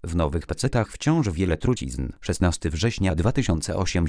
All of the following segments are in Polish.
W nowych PC-tach wciąż wiele trucizn. 16 września 2008,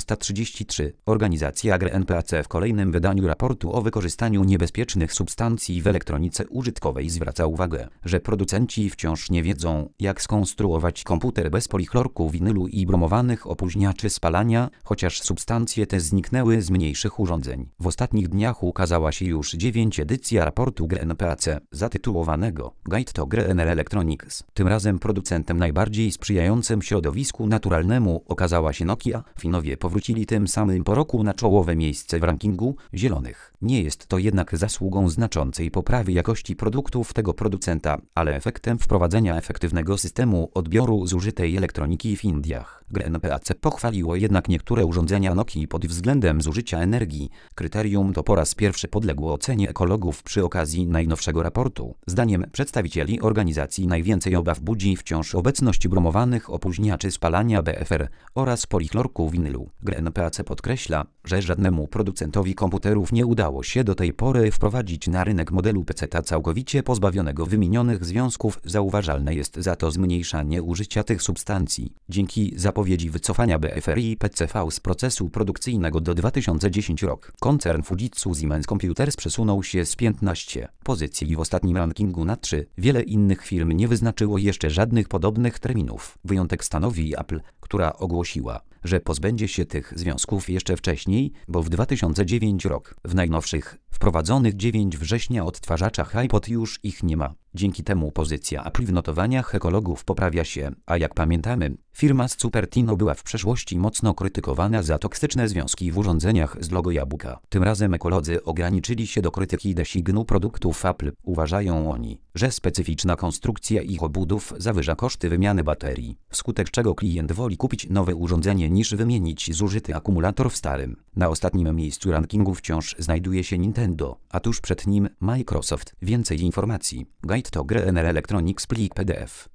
17:33. Organizacja GRNPAC w kolejnym wydaniu raportu o wykorzystaniu niebezpiecznych substancji w elektronice użytkowej zwraca uwagę, że producenci wciąż nie wiedzą, jak skonstruować komputer bez polichlorku winylu i bromowanych opóźniaczy spalania, chociaż substancje te zniknęły z mniejszych urządzeń. W ostatnich dniach ukazała się już 9 edycja raportu GRNPAC, zatytułowanego Guide to General Electronics. Tym razem producentem najbardziej sprzyjającym środowisku naturalnemu okazała się Nokia. Finowie powrócili tym samym po roku na czołowe miejsce w rankingu zielonych. Nie jest to jednak zasługą znaczącej poprawy jakości produktów tego producenta, ale efektem wprowadzenia efektywnego systemu odbioru zużytej elektroniki w Indiach. GRNPAC pochwaliło jednak niektóre urządzenia Nokii pod względem zużycia energii. Kryterium to po raz pierwszy podległo ocenie ekologów przy okazji najnowszego raportu. Zdaniem przedstawicieli organizacji najwięcej obaw budzi wciąż obecność bromowanych opóźniaczy spalania BFR oraz polichlorku winylu. GRNPAC podkreśla, że żadnemu producentowi komputerów nie udało się do tej pory wprowadzić na rynek modelu PC-ta całkowicie pozbawionego wymienionych związków. Zauważalne jest za to zmniejszanie użycia tych substancji. Dzięki zapowiedzi wycofania BFR i PCV z procesu produkcyjnego do 2010 rok, koncern Fujitsu Siemens Computers przesunął się z 15 pozycji w ostatnim rankingu na 3. Wiele innych firm nie wyznaczyło jeszcze żadnych podobnych terminów. Wyjątek stanowi Apple, która ogłosiła, że pozbędzie się tych związków jeszcze wcześniej, bo w 2009 rok w najnowszych, wprowadzonych 9 września odtwarzaczach iPod już ich nie ma. Dzięki temu pozycja Apple w notowaniach ekologów poprawia się, a jak pamiętamy, firma z Cupertino była w przeszłości mocno krytykowana za toksyczne związki w urządzeniach z logo jabłka. Tym razem ekolodzy ograniczyli się do krytyki designu produktów Apple. Uważają oni, że specyficzna konstrukcja ich obudów zawyża koszty wymiany baterii, wskutek czego klient woli kupić nowe urządzenie niż wymienić zużyty akumulator w starym. Na ostatnim miejscu rankingu wciąż znajduje się Nintendo, a tuż przed nim Microsoft. Więcej informacji. Guide to General Electronics plik PDF.